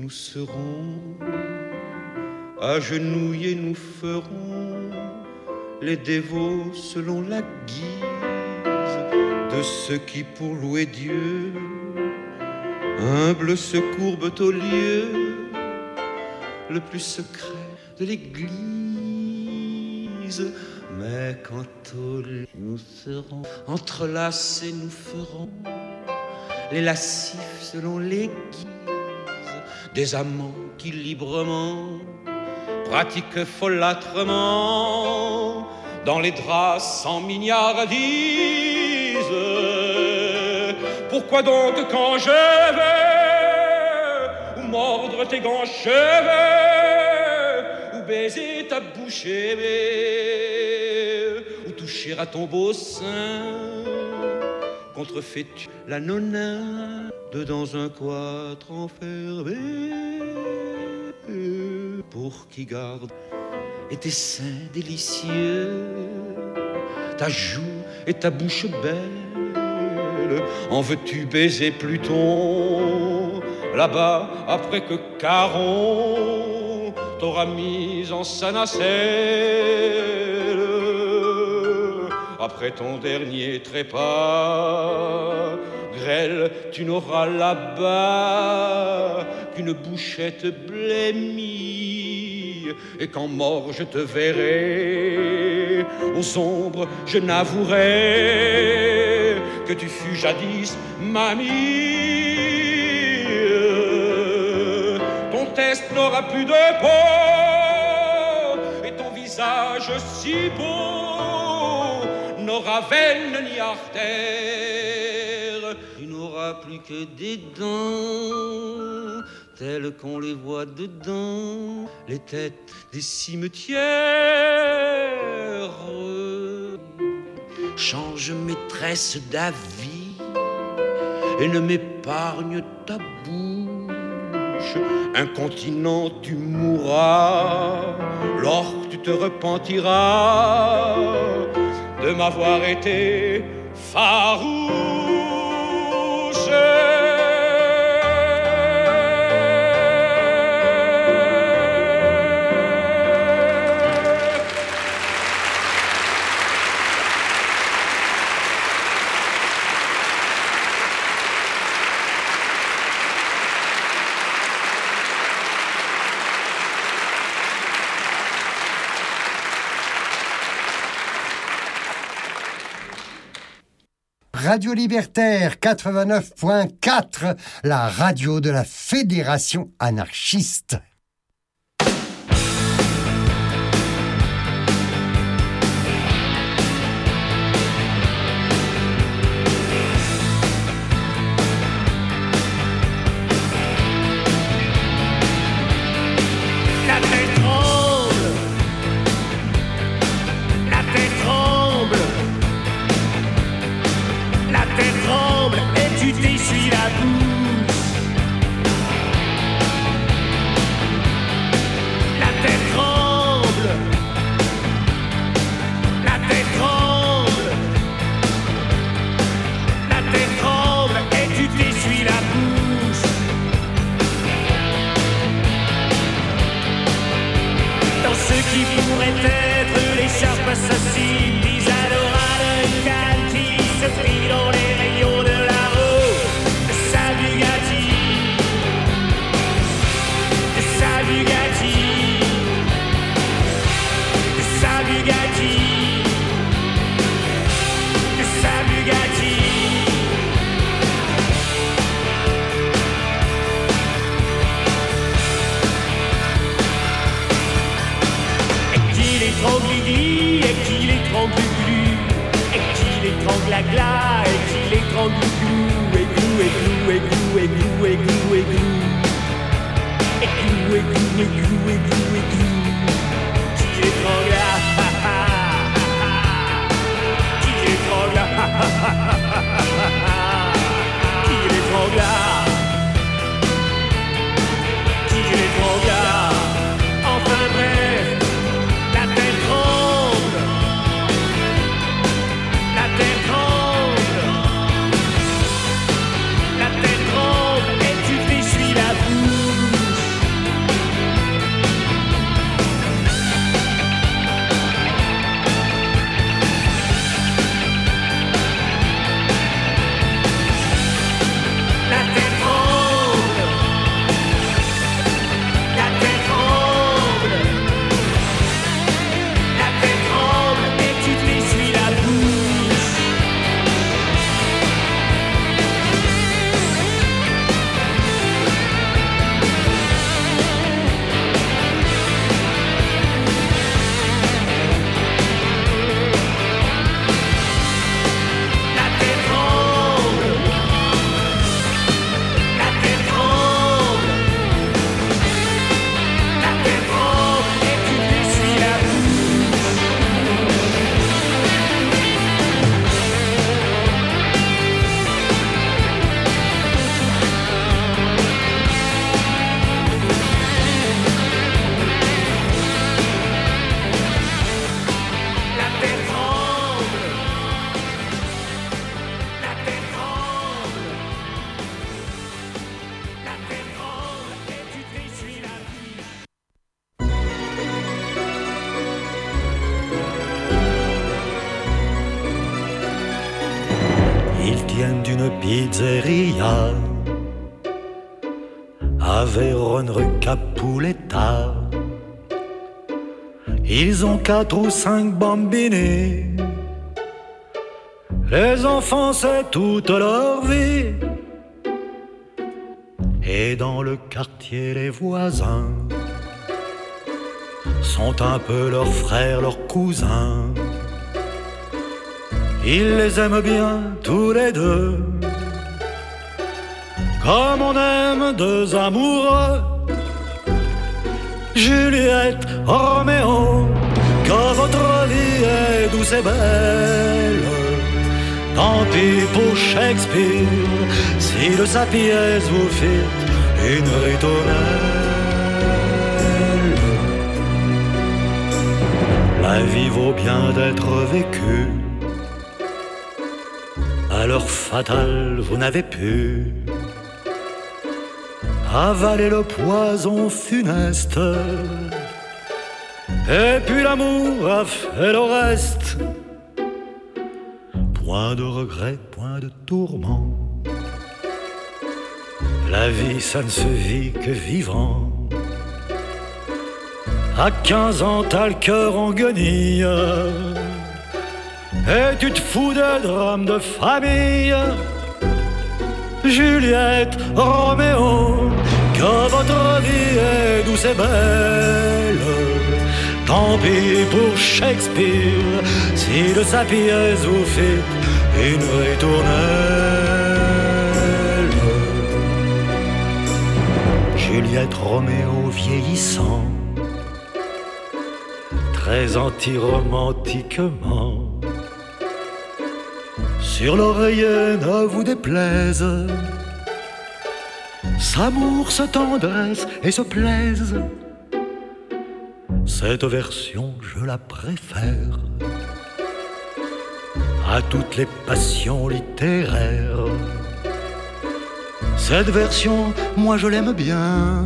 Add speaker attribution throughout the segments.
Speaker 1: nous serons agenouillés, nous ferons les dévots selon la guise de ceux qui pour louer Dieu humbles se courbent au lieu le plus secret de l'église. Mais quant au lit, nous serons entrelacés, nous ferons les lascifs selon les guises des amants qui librement pratiquent folâtrement dans les draps sans mignardise. Pourquoi donc quand je vais ou mordre tes gants cheveux ou baiser ta bouche aimée ou toucher à ton beau sein, contrefais-tu la nonade dans un cloître enfermé pour qui garde et tes seins délicieux, ta joue et ta bouche belle, en veux-tu baiser Pluton là-bas après que Charon t'aura mise en sa nacelle, après ton dernier trépas grêle, tu n'auras là-bas qu'une bouchette blêmie. Et quand mort je te verrai, aux ombres je n'avouerai que tu fus jadis mamie. Ton test n'aura plus de peau et ton visage si beau n'aura veine ni artère. Tu n'auras plus que des dents telles qu'on les voit dedans les têtes des cimetières. Change maîtresse d'avis et ne m'épargne ta bouche. Incontinent tu mourras, lors tu te repentiras de m'avoir été farouche.
Speaker 2: Radio Libertaire 89.4, la radio de la Fédération anarchiste.
Speaker 3: Et tu t'essuies la bouche. viennent d'une pizzeria à Vérone rue Capuletta. Ils ont 4 ou 5 bambini. Les enfants c'est toute leur vie. Et dans le quartier les voisins sont un peu leurs frères, leurs cousins. Ils les aiment bien tous les deux, comme on aime deux amoureux. Juliette, Roméo, que votre vie est douce et belle. Tant pis pour Shakespeare, si de sa pièce vous fîtes une ritournelle. La vie vaut bien d'être vécue. À l'heure fatale, vous n'avez pu avaler le poison funeste. Et puis l'amour a fait le reste. Point de regret, point de tourment. La vie, ça ne se vit que vivant. À 15 ans, t'as le cœur en guenille. Et tu te fous de drames de famille. Juliette, Roméo, que votre vie est douce et belle. Tant pis pour Shakespeare, si de sa pièce vous faites une ritournelle. Juliette, Roméo vieillissant, très anti-romantiquement. Sur l'oreiller ne vous déplaise, s'amour, se tendresse et se plaise. Cette version, je la préfère à toutes les passions littéraires. Cette version, moi je l'aime bien.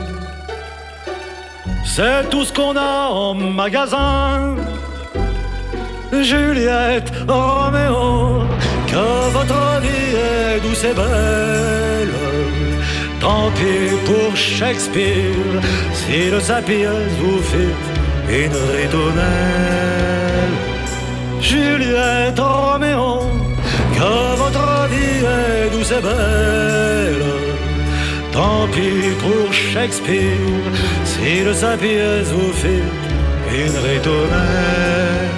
Speaker 3: C'est tout ce qu'on a en magasin. Juliette, Roméo, que votre vie est douce et belle. Tant pis pour Shakespeare, si de sa pièce vous faites une ritournelle. Juliette, Roméo, que votre vie est douce et belle. Tant pis pour Shakespeare, si de sa pièce vous faites une ritournelle.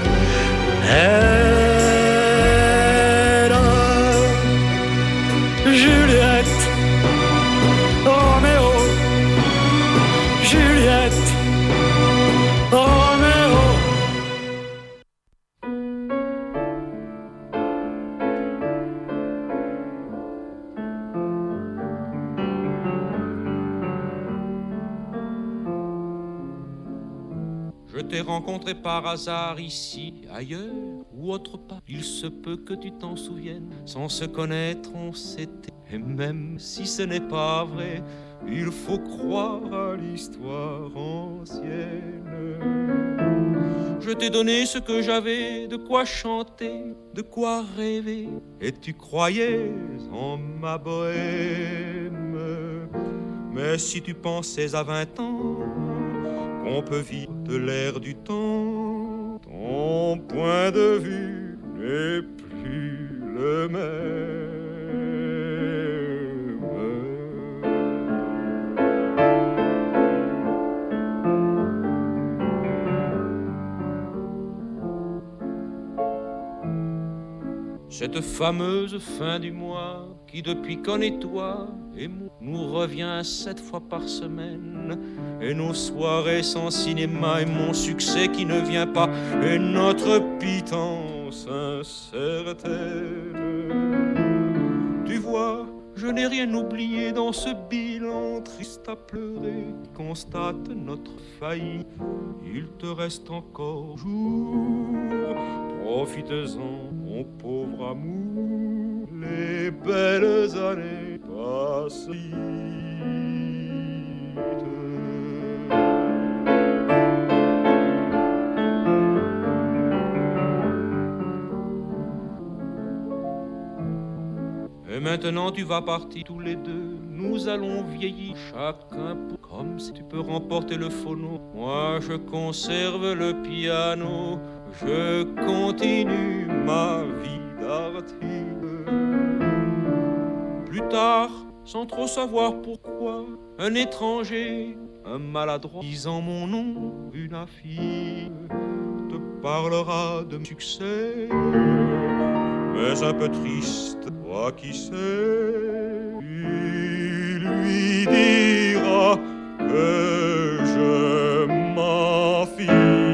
Speaker 3: Juliette, Roméo, Juliette, Roméo.
Speaker 1: Je t'ai rencontré par hasard ici, ailleurs ou autre part. Il se peut que tu t'en souviennes. Sans se connaître, on s'était. Et même si ce n'est pas vrai, il faut croire à l'histoire ancienne. Je t'ai donné ce que j'avais, de quoi chanter, de quoi rêver. Et tu croyais en ma bohème. Mais si tu pensais à 20 ans qu'on peut vivre de l'air du temps, ton point de vue n'est plus le même. Cette fameuse fin du mois qui depuis qu'on est toi et moi nous revient 7 fois par semaine, et nos soirées sans cinéma et mon succès qui ne vient pas et notre pitance incertaine. Tu vois, je n'ai rien oublié dans ce bilan triste à pleurer qui constate notre faillite. Il te reste encore jour, profites-en mon pauvre amour, les belles années passent vite. Et maintenant tu vas partir tous les deux. Nous allons vieillir chacun pour... Comme si tu peux remporter le phono. Moi je conserve le piano. Je continue ma vie d'artiste. Plus tard, sans trop savoir pourquoi, un étranger, un maladroit, disant mon nom, une affiche, te parlera de succès. Mais un peu triste, toi qui sais, il lui dira que je m'en fiche.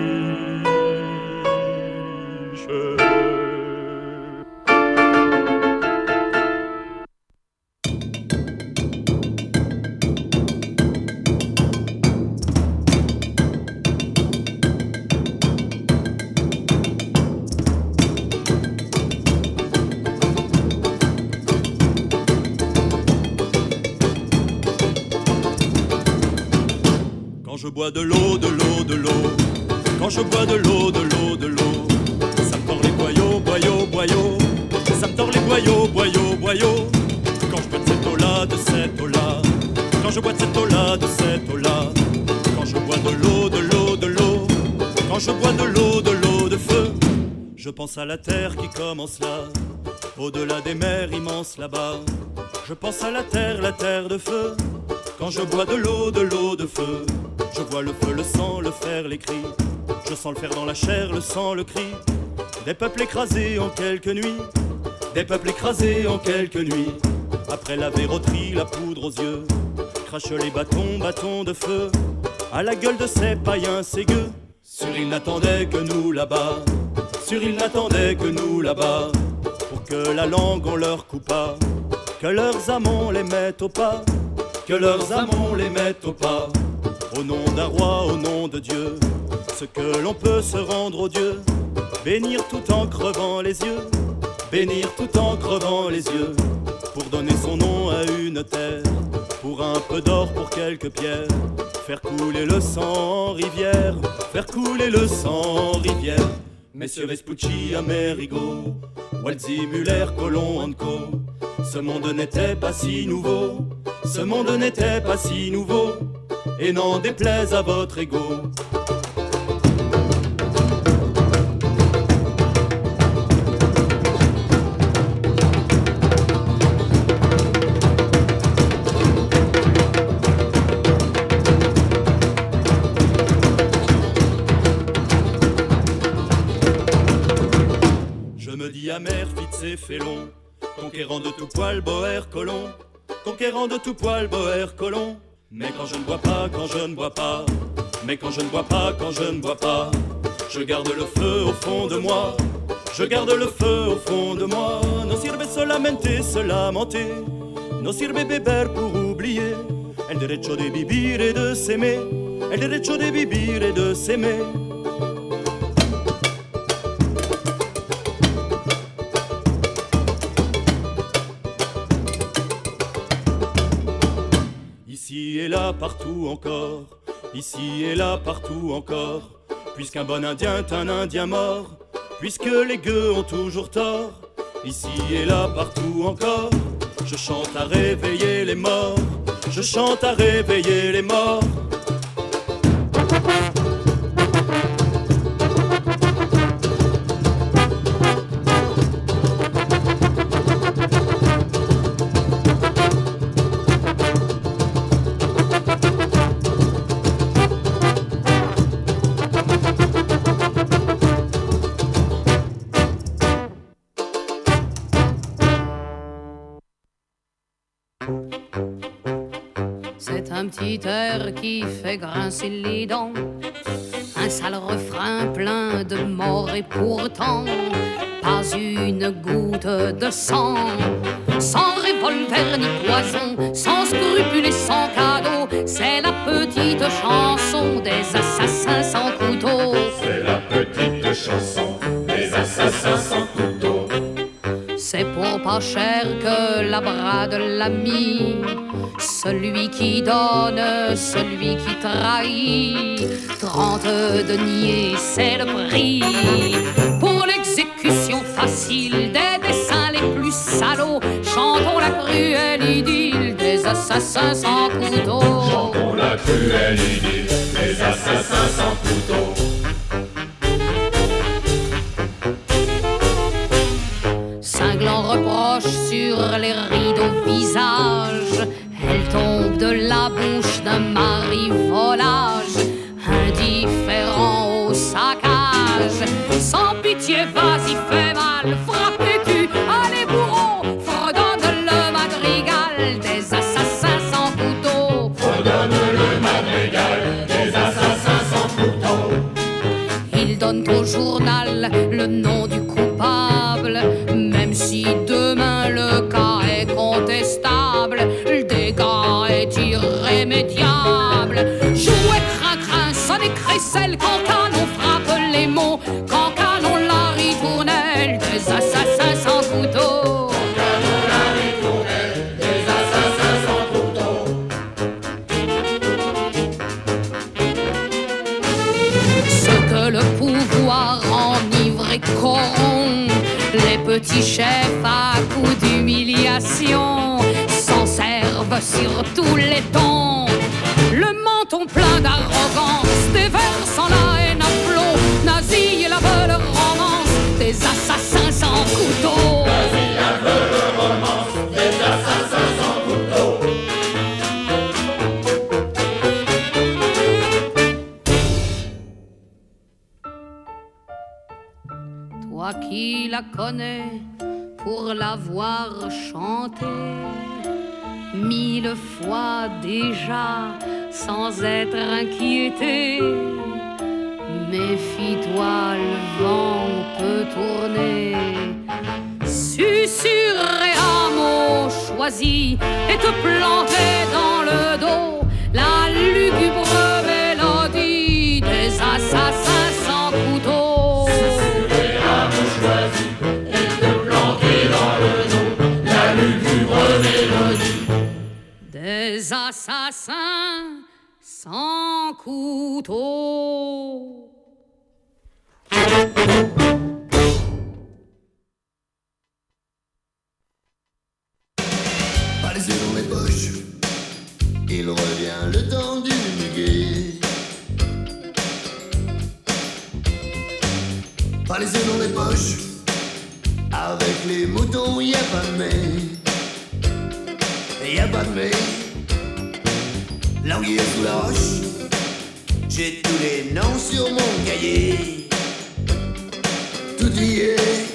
Speaker 3: Quand je bois de l'eau, de l'eau, de l'eau. Quand je bois de l'eau, de l'eau, de l'eau. Ça me tord les boyaux, boyaux, boyaux. Ça me tord les boyaux, boyaux, boyaux. Quand je bois de cette eau-là, de cette eau-là. Quand je bois de cette eau-là, de cette eau-là. Quand je bois de l'eau, de l'eau, de l'eau. Quand je bois de l'eau de feu. Je pense à la terre qui commence là, au-delà des mers immenses là-bas. Je pense à la terre de feu. Quand je bois de l'eau de feu. Je vois le feu, le sang, le fer, les cris. Je sens le fer dans la chair, le sang, le cri. Des peuples écrasés en quelques nuits. Des peuples écrasés en quelques nuits. Après la verroterie, la poudre aux yeux. Crache les bâtons, bâtons de feu. À la gueule de ces païens, ces gueux. Sur ils n'attendaient que nous là-bas. Sur ils n'attendaient que nous là-bas. Pour que la langue on leur coupa. Que leurs amants les mettent au pas. Que leurs amants les mettent au pas. Au nom d'un roi, au nom de Dieu, ce que l'on peut se rendre au Dieu. Bénir tout en crevant les yeux. Bénir tout en crevant les yeux. Pour donner son nom à une terre. Pour un peu d'or, pour quelques pierres. Faire couler le sang en rivière. Faire couler le sang en rivière. Messieurs Vespucci, Amerigo, Walzy, Muller, Colomb, Anco. Ce monde n'était pas si nouveau. Ce monde n'était pas si nouveau. Et n'en déplaise à votre ego. Je me dis amer, Fitz et Félon, conquérant de tout poil, Boer, Colomb, conquérant de tout poil, Boer, Colomb. Mais quand je ne bois pas, quand je ne bois pas, mais quand je ne bois pas, quand je ne bois pas, je garde le feu au fond de moi, je garde le feu au fond de moi. No sirve se lamenter, no sirve beber pour oublier, el derecho de vivir et de s'aimer, el derecho de vivir et de s'aimer. Ici et là, partout encore, ici et là, partout encore, puisqu'un bon Indien est un Indien mort, puisque les gueux ont toujours tort, ici et là, partout encore, je chante à réveiller les morts, je chante à réveiller les morts.
Speaker 4: C'est un petit air qui fait grincer les dents, un sale refrain plein de mort et pourtant pas une goutte de sang. Sans revolver ni poison, sans scrupules et sans cadeau, c'est la petite chanson des assassins sans couteau.
Speaker 5: C'est la petite chanson des assassins sans couteau.
Speaker 4: C'est pour pas cher que la brade l'ami, celui qui donne, celui qui trahit. 30 deniers, c'est le prix pour l'exécution facile des dessins les plus salauds. Chantons assassins sans couteau.
Speaker 5: Chantons la cruelle idylle, les assassins sans couteau.
Speaker 4: Cinglant reproche sur les rideaux visages, elle tombe de la bouche d'un mari volage, indifférent au saccage. Sans pitié, vas-y, fais mal, frappez-tu, allez bourreau, fredonne le madrigal des assassins sans couteau.
Speaker 5: Fredonne le madrigal des assassins sans couteau.
Speaker 4: Ils donnent au journal le nom du coupable, même si demain le cas est contestable, le dégât est irrémédiable. Jouez crin-crin, sonnez crécelle, quand canon frappe les mots, quand canon la ritournelle des assassins sans couteau.
Speaker 5: Quand canon la ritournelle des assassins sans couteau.
Speaker 4: Ce que le pouvoir enivre et corrompt, les petits chefs à coups d'humiliation s'en servent sur tous les tons. Le menton plein d'arrogance, déversant la haine à flot, nazis la veulent romance, des assassins sans couteau.
Speaker 5: Vas-y, la veule romance des assassins sans couteau.
Speaker 4: Toi qui la connais pour l'avoir chantée 1000 fois déjà sans être inquiété, méfie-toi, le vent peut tourner. Susurrer un mot choisi et te planter dans le dos la lugubre mélodie des assassins sans couteau.
Speaker 5: Susurrer un mot choisi et te planter dans le dos la lugubre mélodie
Speaker 4: des assassins sans couteau.
Speaker 6: Pas les yeux dans les poches, il revient le temps du muguet. Pas les yeux dans les poches, avec les moutons y a pas de mais, y a pas de mais. L'anguille sous la roche, j'ai tous les noms sur mon cahier. Tout y est.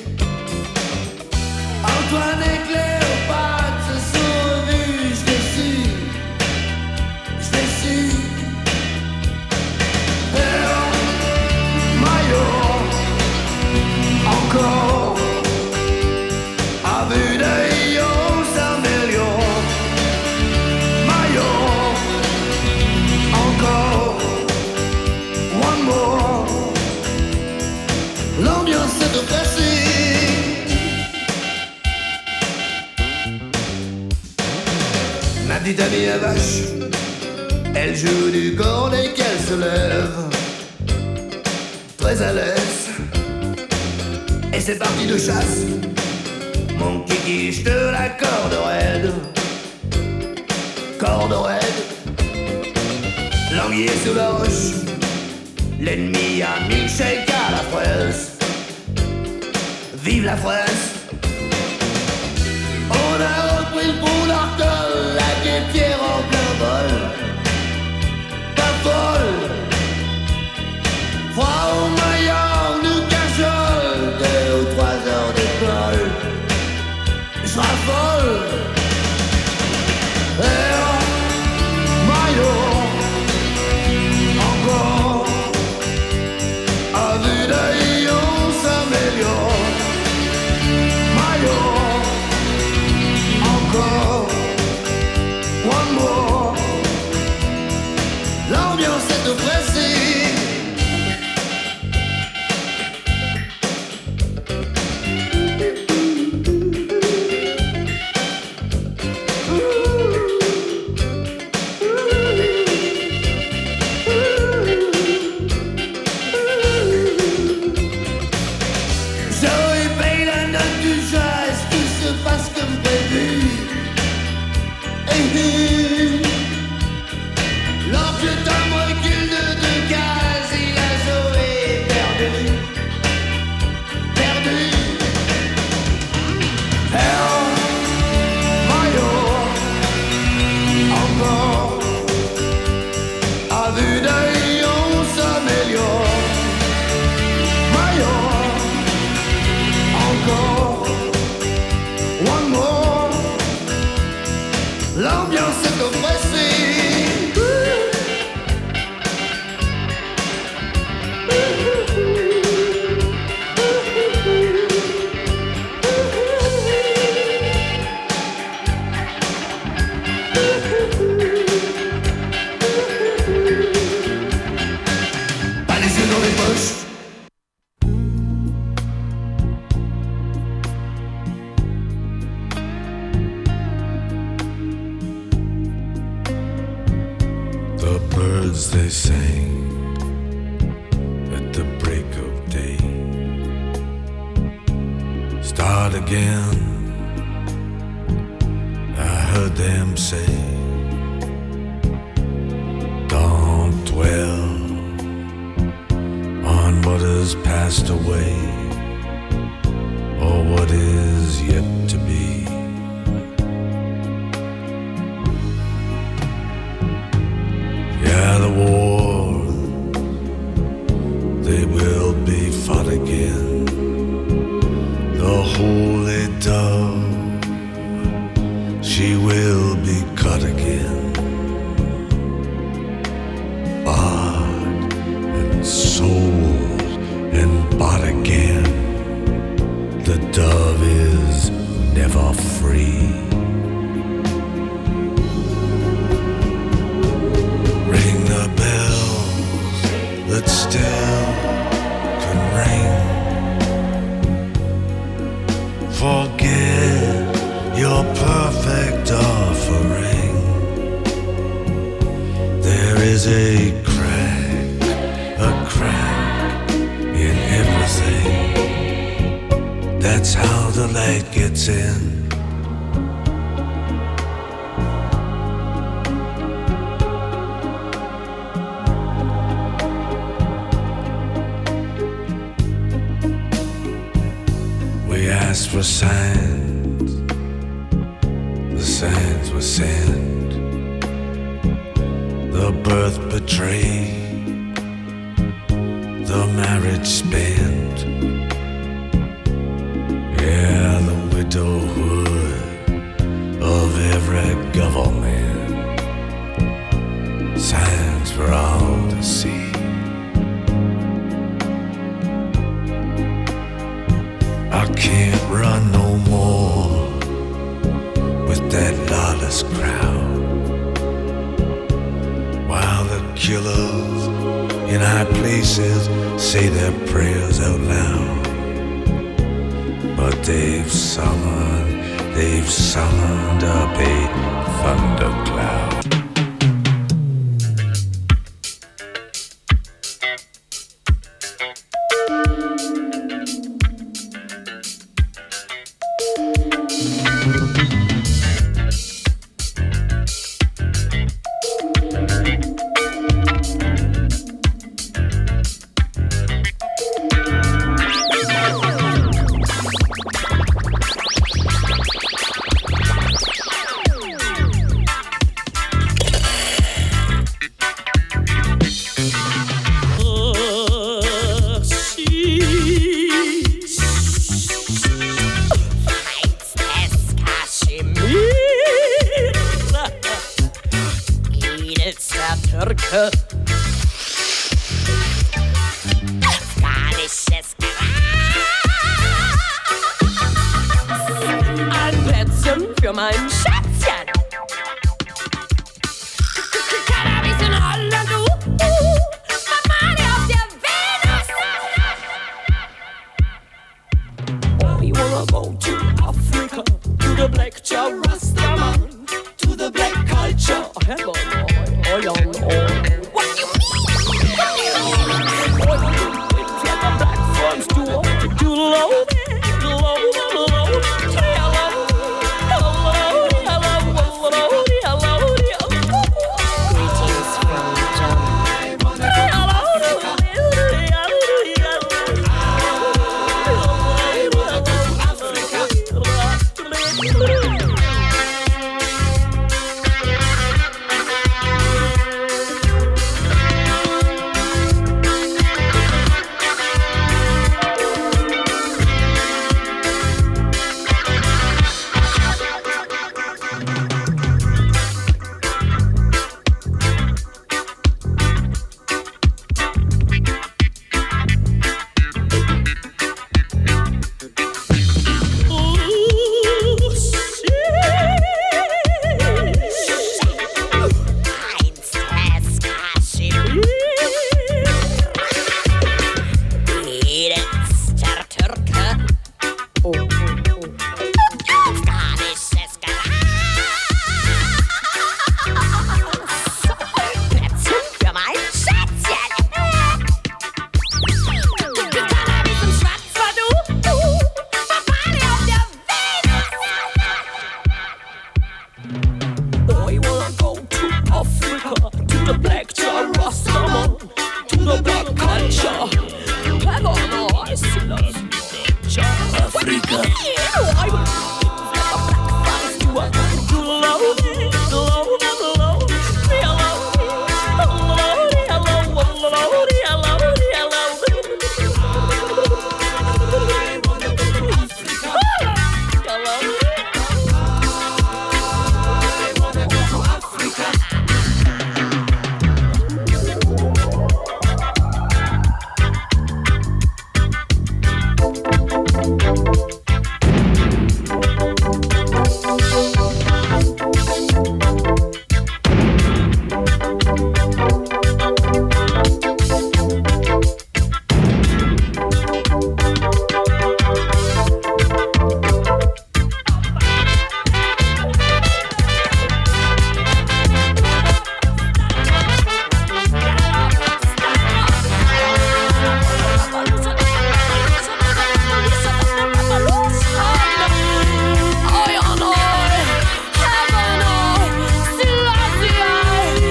Speaker 6: Antoine et Cléopâtre se sont revus, je l'ai su, je l'ai su. Maillot, encore, à vue d'œil, on s'améliore. Maillot, encore, one more. L'ambiance est oppressée. Ma petite amie à vache, elle joue du corps dès qu'elle se lève, très à l'aise. Et c'est parti de chasse, mon kiki, je te la corde raide. Corde raide, l'anguille sous la roche, l'ennemi a milkshake à la fraise. Vive la fraise. On a repris le pont d'Artol, la guêpière en plein vol. Pas folle, froid au maillot, nous cachole, 2 ou 3 heures d'école. J'raffole. Maillot, encore, à vue d'œil, on s'améliore.
Speaker 7: birds they sang at the break of day. Start again, I heard them say. Don't dwell on what has passed away, or what is yet to be. Yeah, the war, they will be fought again. The holy dove, she will be cut again. Bought and sold and bought again. The dove is never free. Ring the bells that still can ring. Forget your perfect offering. There is a crack in everything. That's how the light gets in. We asked for signs, the signs were sent. The birth betrayed, the marriage spent. Yeah, the widowhood of every government. Signs for all to see. I can't run no more with that lawless crowd, while the killers in high places say their prayers out loud. But they've summoned up a thundercloud.
Speaker 6: Voilà.